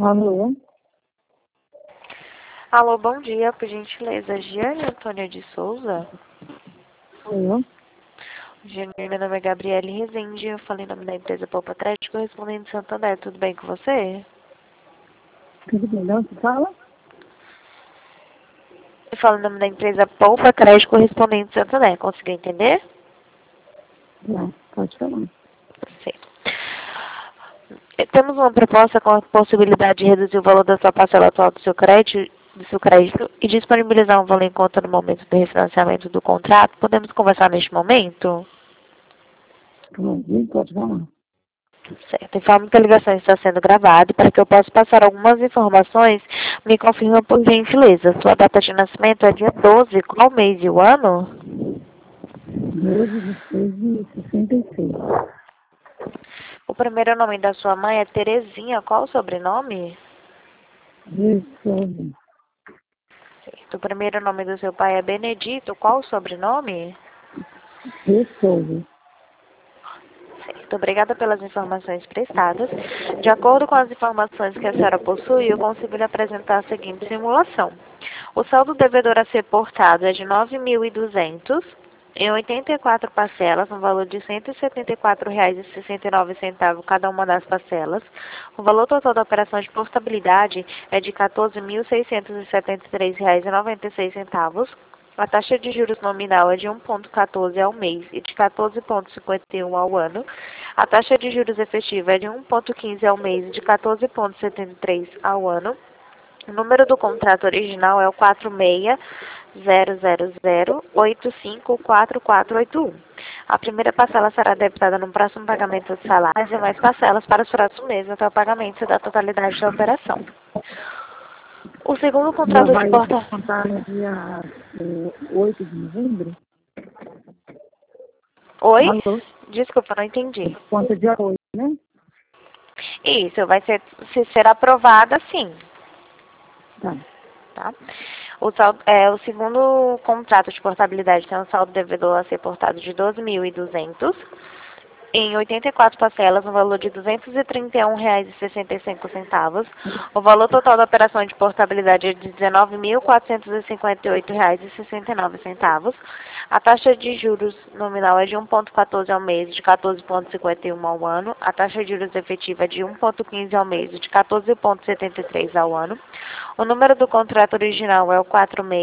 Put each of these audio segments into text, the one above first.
Alô? Alô, bom dia, por gentileza. Giane Antônia de Souza. Alô? Giane, meu nome é Gabriele Rezende, eu falei em nome da empresa Poupa Crédito, correspondente de Santander. Tudo bem com você? Tudo bem? Não, você fala? Eu falo em nome da empresa Poupa Crédito, correspondente de Santander. Conseguiu entender? Não, pode falar. Certo. Temos uma proposta com a possibilidade de reduzir o valor da sua parcela atual do seu crédito e disponibilizar um valor em conta no momento do refinanciamento do contrato. Podemos conversar neste momento? Pode falar. Certo. Informo que a ligação está sendo gravada e para que eu possa passar algumas informações, me confirma por gentileza. Sua data de nascimento é dia 12, qual mês e o ano? 12 de 6 de 66. O primeiro nome da sua mãe é Terezinha, qual o sobrenome? Resolve. Certo. O primeiro nome do seu pai é Benedito, qual o sobrenome? Resolve. Certo. Obrigada pelas informações prestadas. De acordo com as informações que a senhora possui, eu consigo lhe apresentar a seguinte simulação. O saldo devedor a ser portado é de 9.200 em 84 parcelas, no valor de R$ 174,69 cada uma das parcelas. O valor total da operação de portabilidade é de R$ 14.673,96. A taxa de juros nominal é de 1,14 ao mês e de 14,51 ao ano. A taxa de juros efetiva é de 1,15 ao mês e de 14,73 ao ano. O número do contrato original é o 4600854481. A primeira parcela será debitada no próximo pagamento de salários e mais parcelas para os próximos meses até o pagamento da totalidade da operação. O segundo Já contrato de vai porta... contar no dia 8 de novembro? Oi? Alô? Desculpa, não entendi. Conta dia 8, né? Isso, vai ser, se ser aprovada, sim. Tá. Tá? O segundo contrato de portabilidade tem um saldo devedor a ser portado de 12.200 em 84 parcelas, no valor de R$ 231,65. O valor total da operação de portabilidade é de R$ 19.458,69. A taxa de juros nominal é de 1,14 ao mês e de 14,51 ao ano. A taxa de juros efetiva é de 1,15 ao mês e de 14,73 ao ano. O número do contrato original é o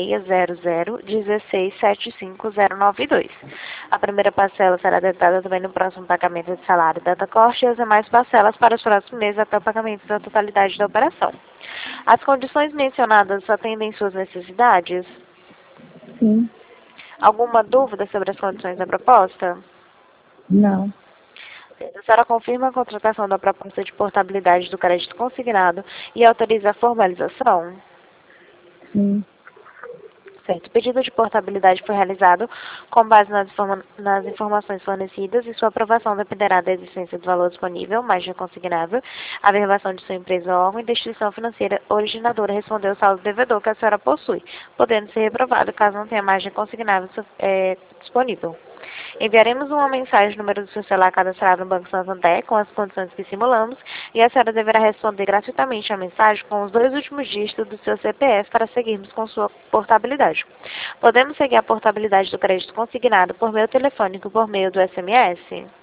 4600167592. A primeira parcela será debitada também no próximo pagamento de salário da corte e as demais parcelas para os próximos meses até o pagamento da totalidade da operação. As condições mencionadas atendem suas necessidades? Sim. Alguma dúvida sobre as condições da proposta? Não. A senhora confirma a contratação da proposta de portabilidade do crédito consignado e autoriza a formalização? Sim. Certo. O pedido de portabilidade foi realizado com base nas informações fornecidas e sua aprovação dependerá da existência do valor disponível, margem consignável, a averbação de sua empresa ou órgão e da instituição financeira originadora responder o saldo devedor que a senhora possui, podendo ser reprovado caso não tenha margem consignável disponível. Enviaremos uma mensagem no número do seu celular cadastrado no Banco Santander com as condições que simulamos e a senhora deverá responder gratuitamente a mensagem com os 2 últimos dígitos do seu CPF para seguirmos com sua portabilidade. Podemos seguir a portabilidade do crédito consignado por meio telefônico por meio do SMS?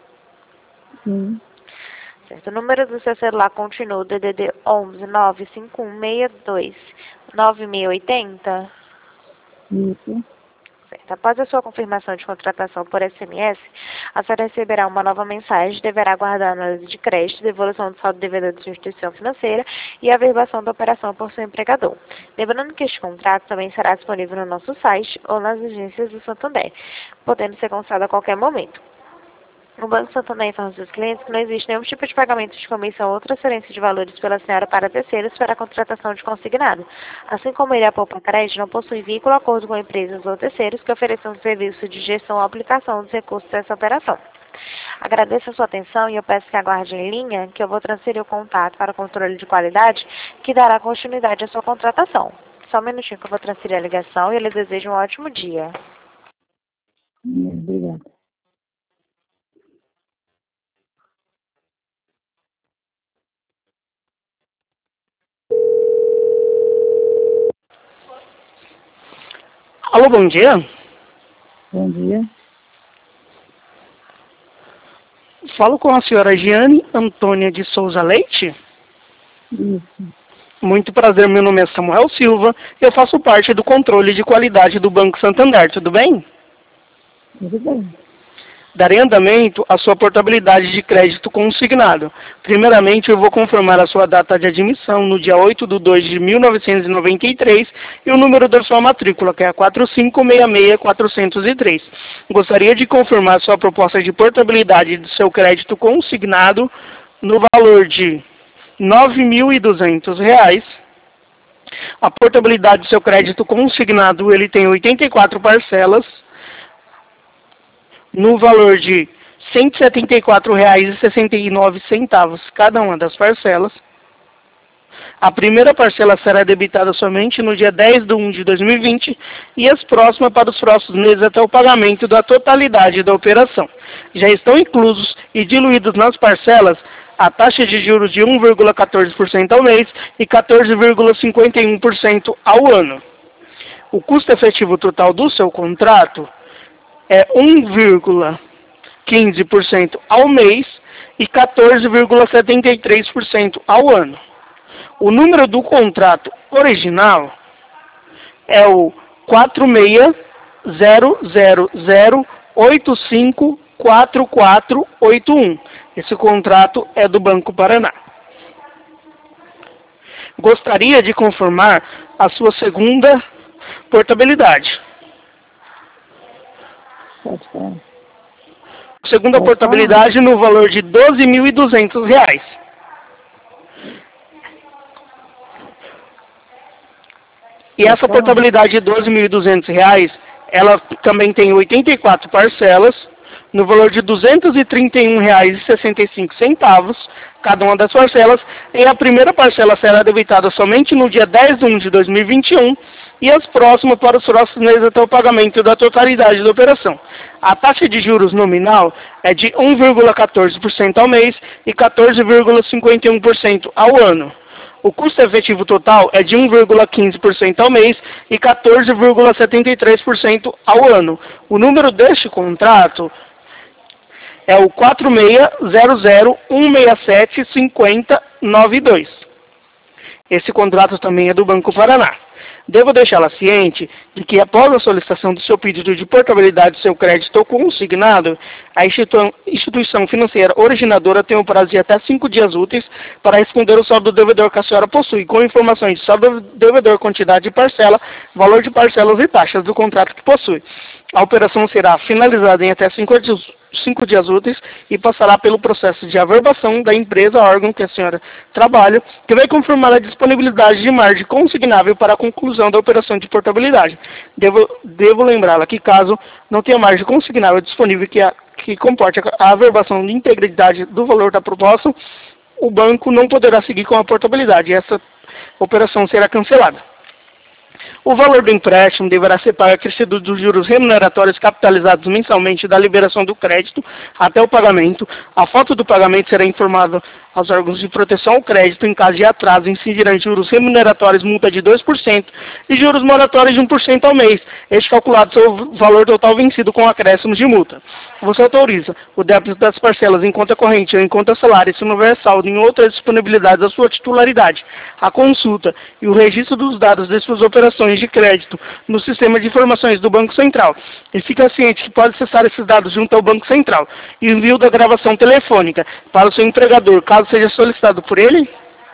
Sim. Certo. O número do seu celular continua o DDD 11 95162 9680? Isso. Certo. Após a sua confirmação de contratação por SMS, a senhora receberá uma nova mensagem, deverá aguardar a análise de crédito, devolução do saldo devedor de sua instituição financeira e a averbação da operação por seu empregador. Lembrando que este contrato também será disponível no nosso site ou nas agências do Santander, podendo ser consultado a qualquer momento. O Banco Santander informa aos seus clientes que não existe nenhum tipo de pagamento de comissão ou transferência de valores pela senhora para terceiros para a contratação de consignado. Assim como ele, a Poupa Crédito, não possui vínculo ou acordo com empresas ou terceiros que ofereçam um serviço de gestão ou aplicação dos recursos dessa operação. Agradeço a sua atenção e eu peço que aguarde em linha que eu vou transferir o contato para o controle de qualidade que dará continuidade à sua contratação. Só um minutinho que eu vou transferir a ligação e eu lhe desejo um ótimo dia. Obrigada. Alô, bom dia. Bom dia. Falo com a senhora Giane Antônia de Souza Leite. Isso. Muito prazer, meu nome é Samuel Silva. Eu faço parte do controle de qualidade do Banco Santander, tudo bem? Tudo bem. Darei andamento à sua portabilidade de crédito consignado. Primeiramente, eu vou confirmar a sua data de admissão no dia 8/2/1993 e o número da sua matrícula, que é a 4566403. Gostaria de confirmar sua proposta de portabilidade do seu crédito consignado no valor de R$ 9.200. A portabilidade do seu crédito consignado, ele tem 84 parcelas, no valor de R$ 174,69 cada uma das parcelas. A primeira parcela será debitada somente no dia 10/1/2020 e as próximas para os próximos meses até o pagamento da totalidade da operação. Já estão inclusos e diluídos nas parcelas a taxa de juros de 1,14% ao mês e 14,51% ao ano. O custo efetivo total do seu contrato é 1,15% ao mês e 14,73% ao ano. O número do contrato original é o 4600854481. Esse contrato é do Banco Paraná. Gostaria de confirmar a sua segunda portabilidade. Pode falar. Segunda portabilidade no valor de R$ 12.200. E essa portabilidade de R$ 12.200, ela também tem 84 parcelas, no valor de R$ 231,65, cada uma das parcelas, e a primeira parcela será debitada somente no dia 10/1/2021 e as próximas para os próximos meses até o pagamento da totalidade da operação. A taxa de juros nominal é de 1,14% ao mês e 14,51% ao ano. O custo efetivo total é de 1,15% ao mês e 14,73% ao ano. O número deste contrato é o 4600167502. Esse contrato também é do Banco Paraná. Devo deixá-la ciente de que, após a solicitação do seu pedido de portabilidade do seu crédito consignado, a instituição financeira originadora tem um prazo de até 5 dias úteis para responder o saldo do devedor que a senhora possui, com informações de saldo do devedor, quantidade de parcela, valor de parcelas e taxas do contrato que possui. A operação será finalizada em até 5 dias úteis e passará pelo processo de averbação da empresa, órgão que a senhora trabalha, que vai confirmar a disponibilidade de margem consignável para a conclusão da operação de portabilidade. Devo lembrá-la que, caso não tenha margem consignável disponível que comporte a averbação de integridade do valor da proposta, o banco não poderá seguir com a portabilidade e essa operação será cancelada. O valor do empréstimo deverá ser pago acrescido dos juros remuneratórios capitalizados mensalmente da liberação do crédito até o pagamento. A foto do pagamento será informada aos órgãos de proteção ao crédito. Em caso de atraso, incidirão juros remuneratórios, multa de 2% e juros moratórios de 1% ao mês. Este calculado sobre o valor total vencido com acréscimos de multa. Você autoriza o débito das parcelas em conta corrente ou em conta salário, se não houver saldo em outras disponibilidades da sua titularidade, a consulta e o registro dos dados de suas operações de crédito no sistema de informações do Banco Central. E fica ciente que pode acessar esses dados junto ao Banco Central. E envio da gravação telefônica para o seu empregador, caso seja solicitado por ele.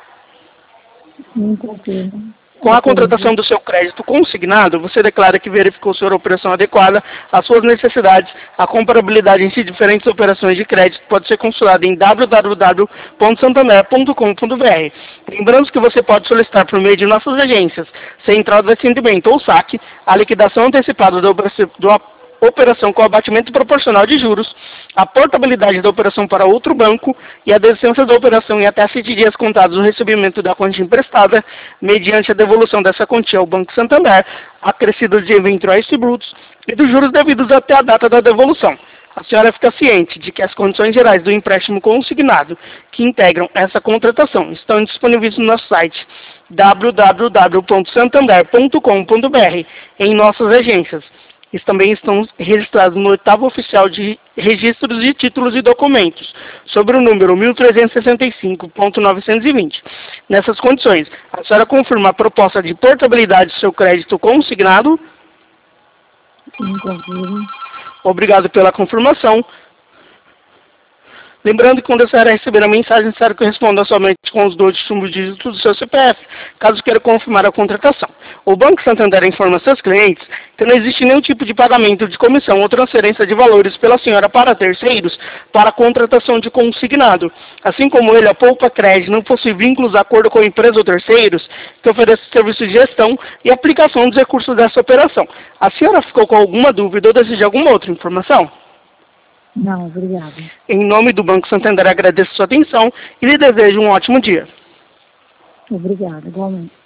Com a contratação do seu crédito consignado, você declara que verificou sua operação adequada às suas necessidades. A comparabilidade entre diferentes operações de crédito pode ser consultada em www.santander.com.br. Lembrando que você pode solicitar por meio de nossas agências, Central de Atendimento ou SAC, a liquidação antecipada da operação com abatimento proporcional de juros, a portabilidade da operação para outro banco e a descença da operação em até 7 dias contados do recebimento da quantia emprestada, mediante a devolução dessa quantia ao Banco Santander, acrescidos de eventuais tributos e dos juros devidos até a data da devolução. A senhora fica ciente de que as condições gerais do empréstimo consignado que integram essa contratação estão disponíveis no nosso site www.santander.com.br em nossas agências. Eles também estão registrados no 8º Oficial de Registros de Títulos e Documentos, sobre o número 1365.920. Nessas condições, a senhora confirma a proposta de portabilidade do seu crédito consignado? Sim, confirmo. Obrigado pela confirmação. Lembrando que quando a senhora receber a mensagem, a senhora corresponda somente com os 2 últimos dígitos do seu CPF, caso queira confirmar a contratação. O Banco Santander informa seus clientes que não existe nenhum tipo de pagamento de comissão ou transferência de valores pela senhora para terceiros para a contratação de consignado. Assim como ele, a Poupa Cred não possui vínculos de acordo com a empresa ou terceiros que oferece serviço de gestão e aplicação dos recursos dessa operação. A senhora ficou com alguma dúvida ou deseja alguma outra informação? Não, obrigada. Em nome do Banco Santander, agradeço sua atenção e lhe desejo um ótimo dia. Obrigada, igualmente.